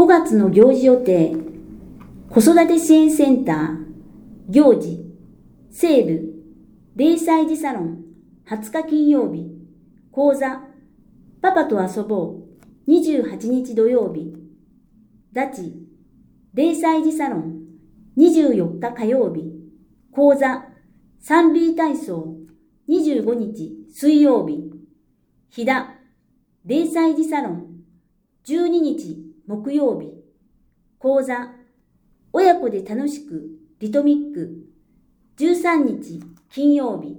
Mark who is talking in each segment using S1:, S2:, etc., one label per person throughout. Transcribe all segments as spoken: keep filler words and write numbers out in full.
S1: ごがつの行事予定、子育て支援センター、行事、西部、れいさい児サロン、はつか金曜日、講座、パパと遊ぼう、にじゅうはちにち土曜日、ダチ、れいさい児サロン、にじゅうよっか火曜日、講座、さんビー 体操、にじゅうごにち水曜日、ひだ、れいさい児サロン、じゅうににち木曜日、講座、親子で楽しくリトミック、じゅうさんにち金曜日、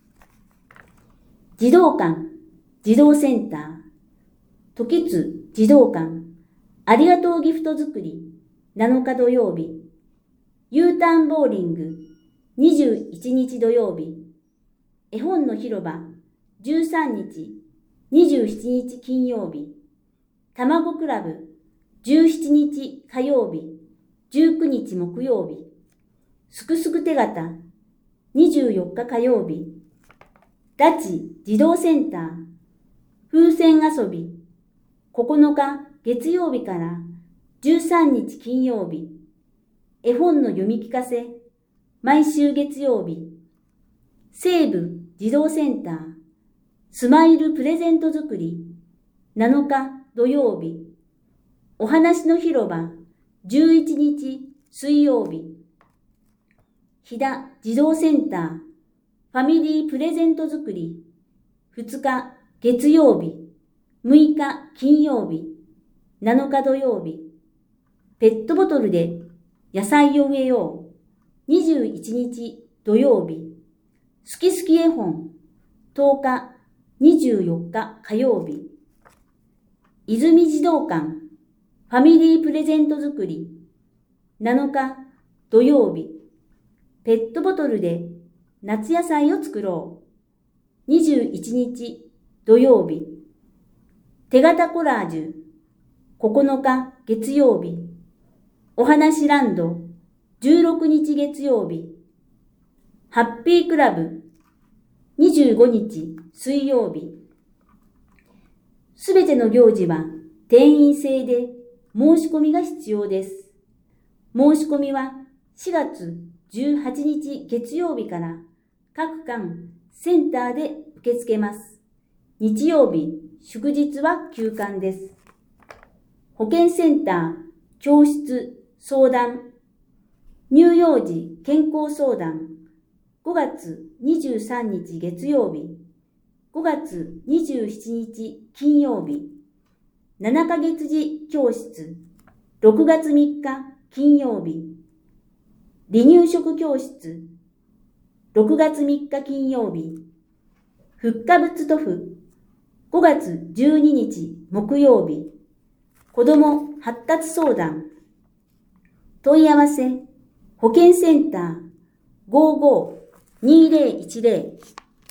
S1: 児童館、児童センター、時津児童館、ありがとうギフト作り、なのか土曜日、U ターンボーリング、にじゅういちにち土曜日、絵本の広場、じゅうさんにち、にじゅうしちにち金曜日、たまごクラブ、じゅうしちにち火曜日、じゅうくにち木曜日、すくすく手形、にじゅうよっか火曜日、ラチ児童センター、風船遊び、ここのか月曜日からじゅうさんにち金曜日、絵本の読み聞かせ、毎週月曜日、西部児童センター、スマイルプレゼント作り、なのか土曜日、お話の広場、じゅういちにち水曜日、ひだ児童センター、ファミリープレゼント作り、ふつか月曜日、むいか金曜日、なのか土曜日、ペットボトルで野菜を植えよう、にじゅういちにち土曜日、すきすき絵本、とおかにじゅうよっか火曜日、泉児童館、ファミリープレゼント作り、なのか土曜日、ペットボトルで夏野菜を作ろう、にじゅういちにち土曜日、手形コラージュ、ここのか月曜日、お話ランド、じゅうろくにち月曜日、ハッピークラブ、にじゅうごにち水曜日。すべての行事は定員制で申し込みが必要です。申し込みはしがつじゅうはちにち月曜日から各館センターで受け付けます。日曜日、祝日は休館です。保健センター、教室、相談、乳幼児健康相談、ごがつにじゅうさんにち月曜日、ごがつにじゅうしちにち金曜日、ななかげつ児教室、ろくがつみっか金曜日、離乳食教室、ろくがつみっか金曜日、復活物塗布、ごがつじゅうににち木曜日、子ども発達相談、問い合わせ、保健センター ごーごーにーぜろいちぜろ